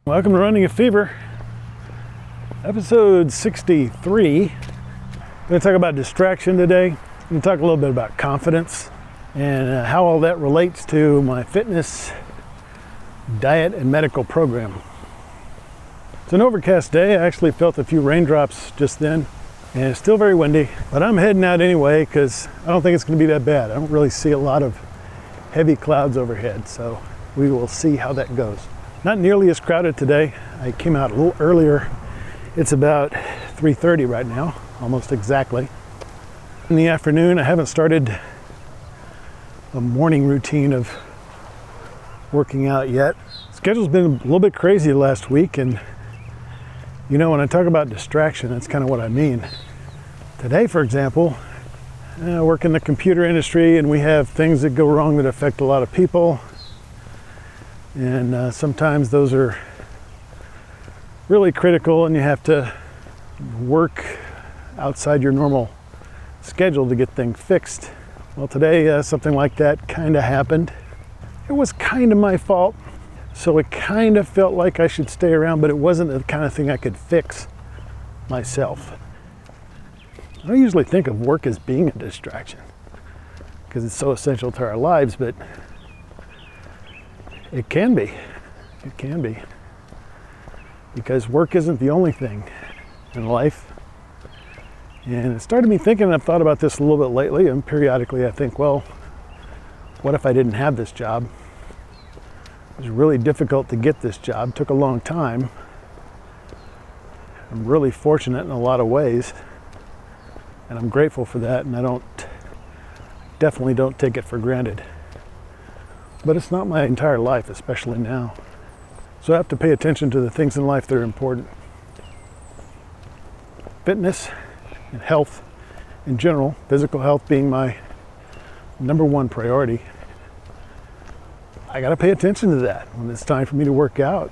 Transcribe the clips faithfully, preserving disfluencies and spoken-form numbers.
Welcome to Running a Fever, episode sixty-three. I'm going to talk about distraction today. I'm going to talk a little bit about confidence and uh, how all that relates to my fitness, diet, and medical program. It's an overcast day. I actually felt a few raindrops just then, and it's still very windy, but I'm heading out anyway because I don't think it's going to be that bad. I don't really see a lot of heavy clouds overhead, so we will see how that goes. Not nearly as crowded today. I came out a little earlier. It's about three thirty right now, almost exactly. In the afternoon, I haven't started a morning routine of working out yet. Schedule's been a little bit crazy last week, and you know, when I talk about distraction, that's kind of what I mean. Today, for example, I work in the computer industry, and we have things that go wrong that affect a lot of people. And uh, sometimes those are really critical, and you have to work outside your normal schedule to get things fixed. Well, today uh, something like that kind of happened. It was kind of my fault, so it kind of felt like I should stay around, but it wasn't the kind of thing I could fix myself. I don't usually think of work as being a distraction because it's so essential to our lives, but it can be. It can be. Because work isn't the only thing in life. And it started me thinking, and I've thought about this a little bit lately, and periodically I think, well, what if I didn't have this job? It was really difficult to get this job. It took a long time. I'm really fortunate in a lot of ways, and I'm grateful for that, and I don't, definitely don't take it for granted. But it's not my entire life, especially now. So I have to pay attention to the things in life that are important. Fitness and health in general, physical health being my number one priority. I gotta pay attention to that. When it's time for me to work out,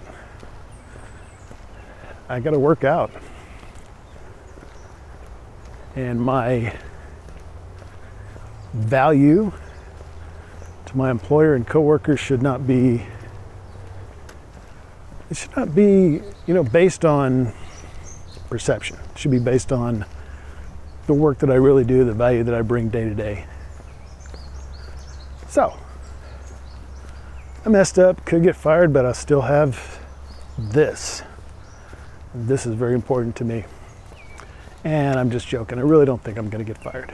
I gotta work out. And my value to my employer and coworkers should not be, it should not be, you know, based on perception. It should be based on the work that I really do, the value that I bring day to day. So, I messed up, could get fired, but I still have this. This is very important to me. And I'm just joking. I really don't think I'm going to get fired.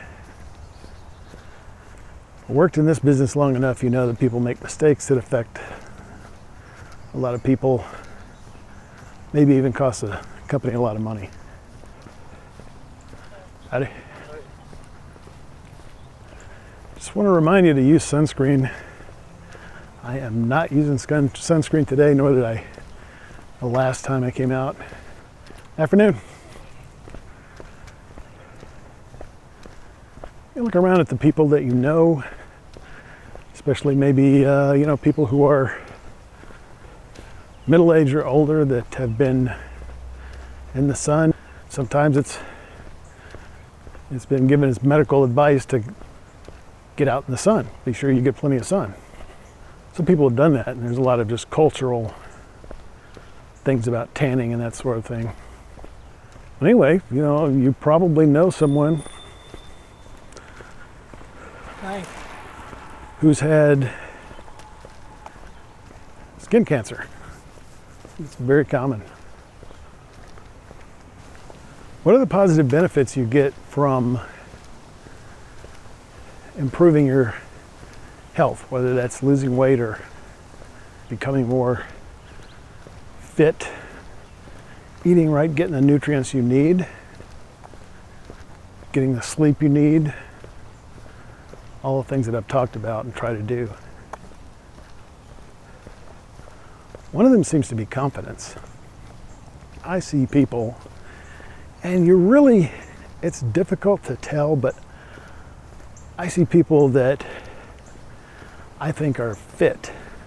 I worked in this business long enough, you know that people make mistakes that affect a lot of people, maybe even cost the company a lot of money. Howdy. Just want to remind you to use sunscreen. I am not using sun sunscreen today, nor did I the last time I came out. Afternoon. You look around at the people that you know, especially maybe, uh, you know, people who are middle-aged or older that have been in the sun. Sometimes it's it's been given as medical advice to get out in the sun. Be sure you get plenty of sun. Some people have done that, and there's a lot of just cultural things about tanning and that sort of thing. Anyway, you know, you probably know someone Hi. who's had skin cancer. It's very common. What are the positive benefits you get from improving your health, whether that's losing weight or becoming more fit, eating right, getting the nutrients you need, getting the sleep you need, all the things that I've talked about and try to do. One of them seems to be confidence. I see people, and you're really, it's difficult to tell, but I see people that I think are fit.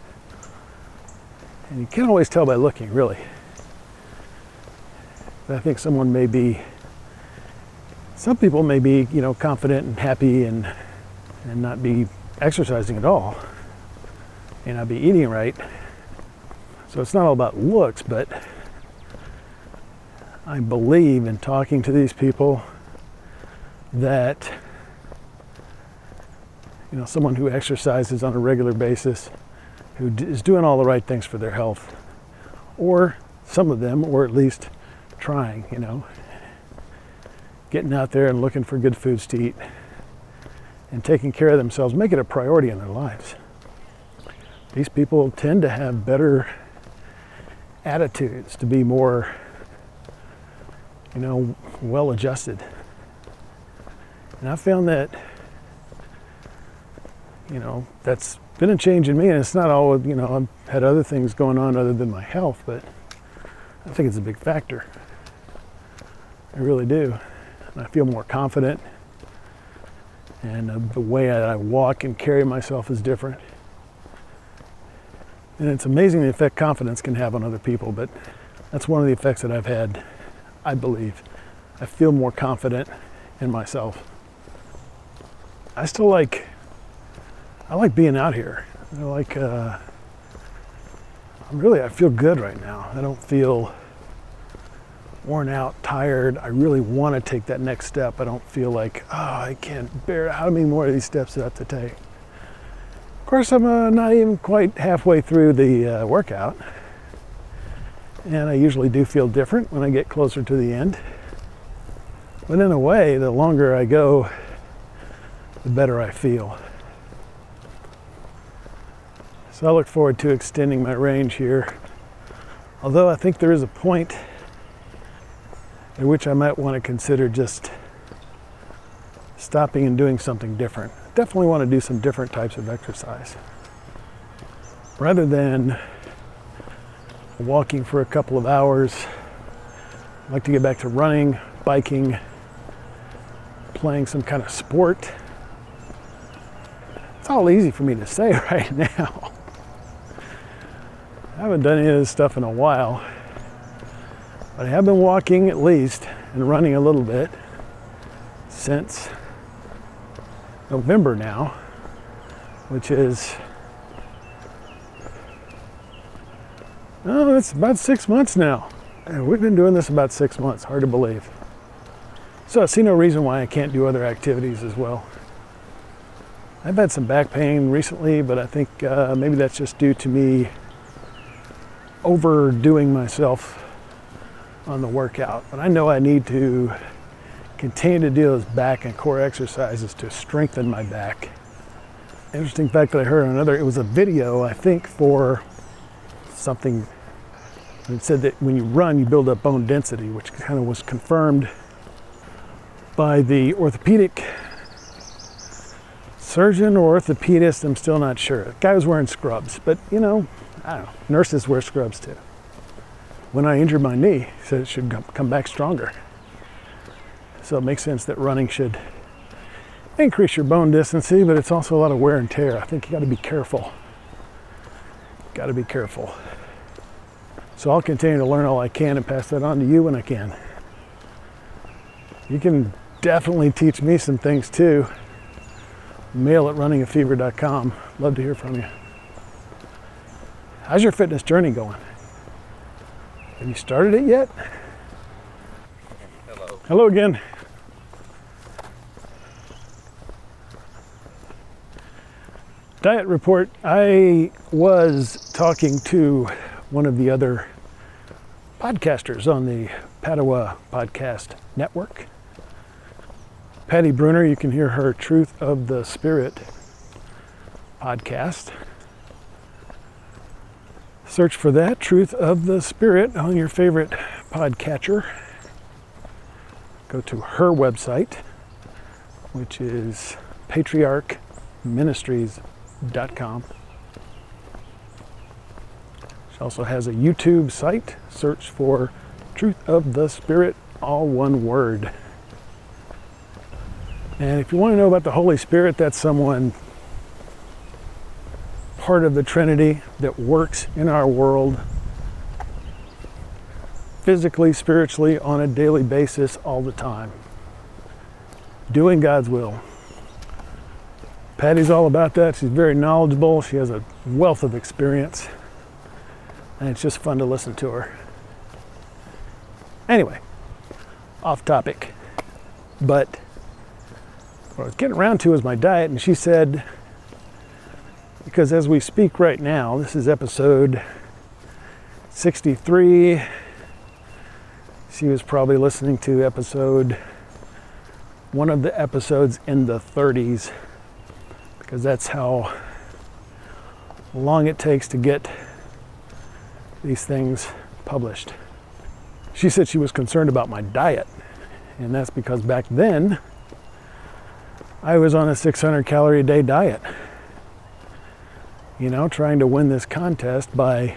And you can't always tell by looking, really. But I think someone may be, some people may be, you know, confident and happy and and not be exercising at all, may not be eating right. So it's not all about looks, but I believe in talking to these people that, you know, someone who exercises on a regular basis, who is doing all the right things for their health, or some of them, or at least trying, you know, getting out there and looking for good foods to eat and taking care of themselves, make it a priority in their lives. These people tend to have better attitudes, to be more, you know, well-adjusted. And I found that, you know, that's been a change in me, and it's not all, you know, I've had other things going on other than my health, but I think it's a big factor. I really do. And I feel more confident, and uh, the way I walk and carry myself is different. And it's amazing the effect confidence can have on other people, but that's one of the effects that I've had, I believe. I feel more confident in myself. I still like, I like being out here. I like, uh, I'm really, I feel good right now. I don't feel worn out, tired. I really want to take that next step. I don't feel like, oh, I can't bear, how many more of these steps do I have to take? Of course, I'm uh, not even quite halfway through the uh, workout. And I usually do feel different when I get closer to the end. But in a way, the longer I go, the better I feel. So I look forward to extending my range here. Although I think there is a point at which I might want to consider just stopping and doing something different. Definitely want to do some different types of exercise. Rather than walking for a couple of hours, I'd like to get back to running, biking, playing some kind of sport. It's all easy for me to say right now. I haven't done any of this stuff in a while, but I have been walking at least and running a little bit since November now, which is, oh, it's about six months now. And we've been doing this about six months, hard to believe. So I see no reason why I can't do other activities as well. I've had some back pain recently, but I think uh, maybe that's just due to me overdoing myself on the workout. But I know I need to continue to do those back and core exercises to strengthen my back. Interesting fact that I heard on another, it was a video, I think, for something that said that when you run, you build up bone density, which kind of was confirmed by the orthopedic surgeon or orthopedist, I'm still not sure. The guy was wearing scrubs, but you know, I don't know, nurses wear scrubs too. When I injured my knee, he said it should come back stronger. So it makes sense that running should increase your bone density, but it's also a lot of wear and tear. I think you got to be careful. Got to be careful. So I'll continue to learn all I can and pass that on to you when I can. You can definitely teach me some things too. Mail at running a fever dot com. Love to hear from you. How's your fitness journey going? Have you started it yet? Hello. Hello again. Diet report. I was talking to one of the other podcasters on the Padua Podcast Network. Patty Bruner, you can hear her Truth of the Spirit podcast. Search for that, Truth of the Spirit, on your favorite podcatcher. Go to her website, which is patriarch ministries dot com. She also has a YouTube site. Search for Truth of the Spirit, all one word. And if you want to know about the Holy Spirit, that's someone part of the Trinity that works in our world physically, spiritually, on a daily basis, all the time, doing God's will. Patty's all about that. She's very knowledgeable. She has a wealth of experience. and it's just fun to listen to her. Anyway, off topic, but what I was getting around to is my diet, and she said, because as we speak right now, this is episode sixty-three, she was probably listening to episode, one of the episodes in the thirties, because that's how long it takes to get these things published. She said she was concerned about my diet, and that's because back then I was on a six hundred calorie a day diet, you know, trying to win this contest by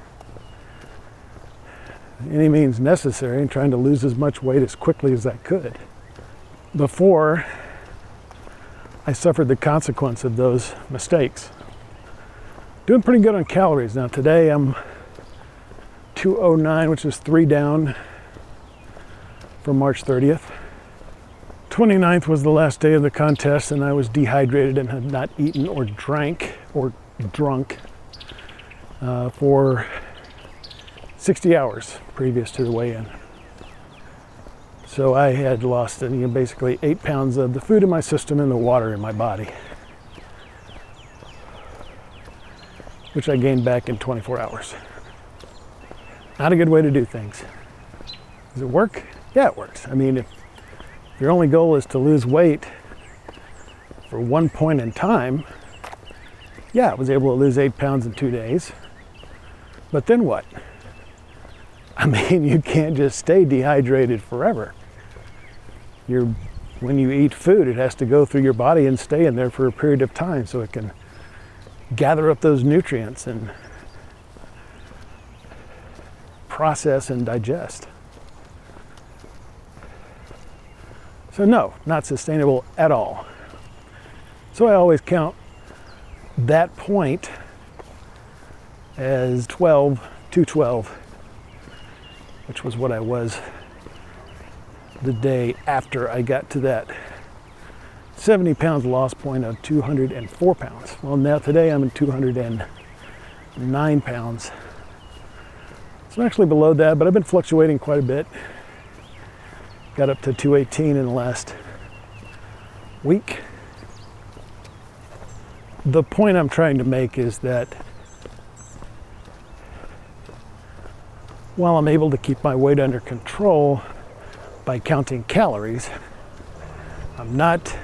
any means necessary and trying to lose as much weight as quickly as I could before I suffered the consequence of those mistakes. Doing pretty good on calories. Now today I'm two oh nine, which is three down from March thirtieth. twenty-ninth was the last day of the contest, and I was dehydrated and had not eaten or drank or drunk uh, for sixty hours previous to the weigh-in. So I had lost you know, basically eight pounds of the food in my system and the water in my body, which I gained back in twenty-four hours. Not a good way to do things. Does it work? Yeah, it works. I mean, if your only goal is to lose weight for one point in time, yeah, I was able to lose eight pounds in two days. But then what? I mean, you can't just stay dehydrated forever. You're, when you eat food, it has to go through your body and stay in there for a period of time so it can gather up those nutrients and process and digest. So no, not sustainable at all. So I always count that point as twelve, two twelve, which was what I was the day after I got to that seventy pounds loss point of two hundred four pounds. Well, now today I'm at two hundred nine pounds. So I'm actually below that, but I've been fluctuating quite a bit. Got up to two eighteen in the last week. The point I'm trying to make is that while I'm able to keep my weight under control by counting calories, I'm not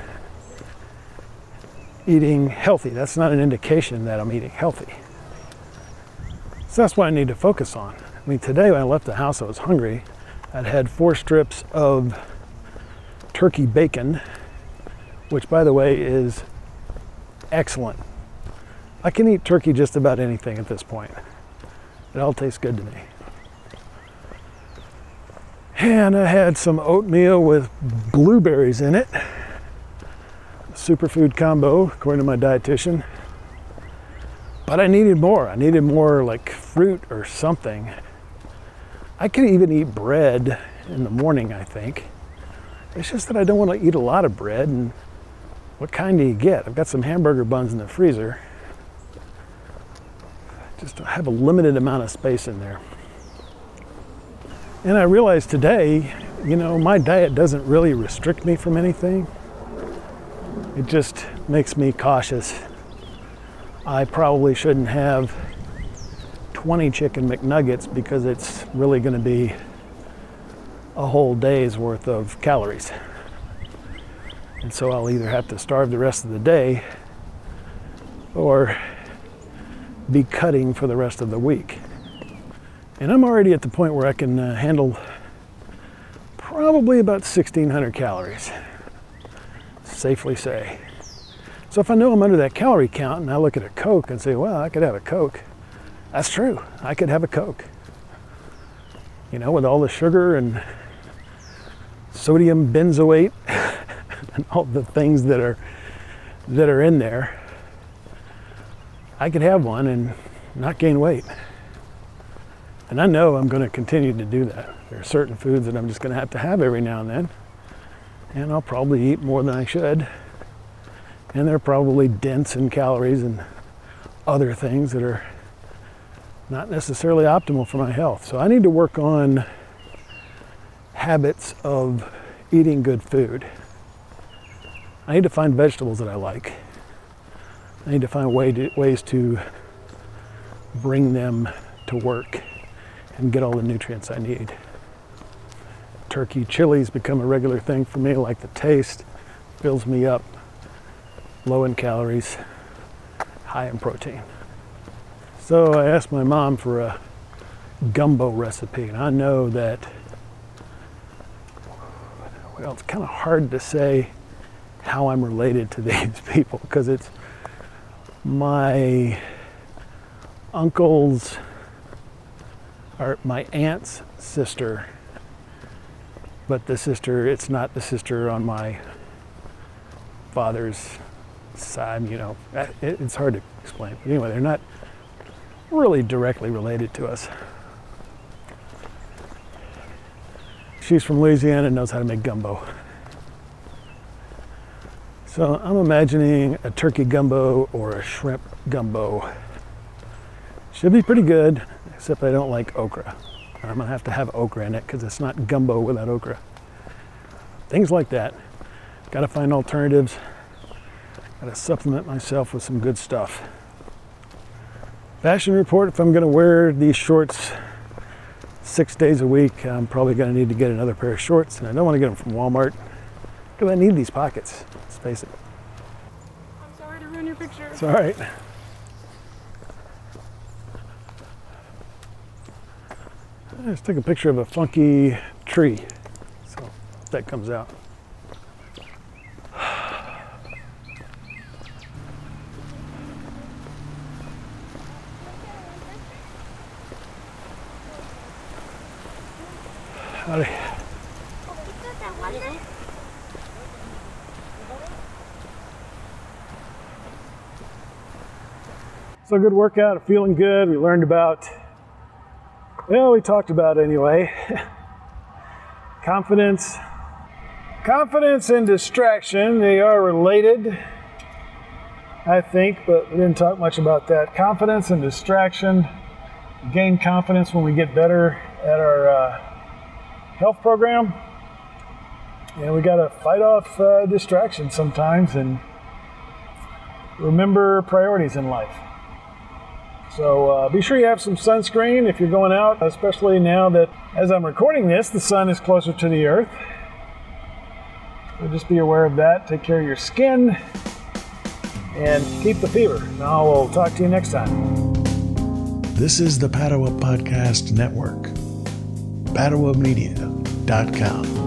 eating healthy. That's not an indication that I'm eating healthy. So that's what I need to focus on. I mean, today when I left the house, I was hungry. I'd had four strips of turkey bacon, which, by the way, is excellent. I can eat turkey just about anything at this point. It all tastes good to me. And I had some oatmeal with blueberries in it. Superfood combo, according to my dietitian. But I needed more. I needed more like fruit or something. I could even eat bread in the morning, I think. It's just that I don't want to eat a lot of bread. And what kind do you get? I've got some hamburger buns in the freezer. Just have a limited amount of space in there. And I realized today, you know, my diet doesn't really restrict me from anything. It just makes me cautious. I probably shouldn't have twenty chicken McNuggets because it's really going to be a whole day's worth of calories. And so I'll either have to starve the rest of the day or be cutting for the rest of the week. And I'm already at the point where I can uh, handle probably about sixteen hundred calories, safely say. So if I know I'm under that calorie count and I look at a Coke and say, well, I could have a Coke, that's true. I could have a Coke. You know, with all the sugar and sodium benzoate and all the things that are that are in there, I could have one and not gain weight. And I know I'm going to continue to do that. There are certain foods that I'm just going to have to have every now and then. And I'll probably eat more than I should. And they're probably dense in calories and other things that are not necessarily optimal for my health. So I need to work on habits of eating good food. I need to find vegetables that I like. I need to find way to, ways to bring them to work and get all the nutrients I need. Turkey chilies become a regular thing for me. I like the taste, fills me up, low in calories, high in protein. So I asked my mom for a gumbo recipe, and I know that, well, it's kind of hard to say how I'm related to these people, because it's my uncle's, or my aunt's sister, but the sister, it's not the sister on my father's side, you know, it, it's hard to explain. But anyway, they're not really directly related to us. She's from Louisiana and knows how to make gumbo. So I'm imagining a turkey gumbo or a shrimp gumbo. Should be pretty good, except I don't like okra. I'm gonna have to have okra in it because it's not gumbo without okra. Things like that. Gotta find alternatives. Gotta supplement myself with some good stuff. Fashion report, if I'm gonna wear these shorts six days a week, I'm probably gonna need to get another pair of shorts, and I don't wanna get them from Walmart because I need these pockets, let's face it. I'm sorry to ruin your picture. It's all right. Let's take a picture of a funky tree. So if that comes out. Howdy. So good workout, feeling good. We learned about, well, we talked about it anyway. Confidence. Confidence and distraction, they are related, I think, but we didn't talk much about that. Confidence and distraction. We gain confidence when we get better at our uh, health program. And we got to fight off uh, distraction sometimes and remember priorities in life. So uh, be sure you have some sunscreen if you're going out, especially now that as I'm recording this, the sun is closer to the earth. So just be aware of that. Take care of your skin and keep the fever. Now we'll talk to you next time. This is the Padua Podcast Network. Padua Media dot com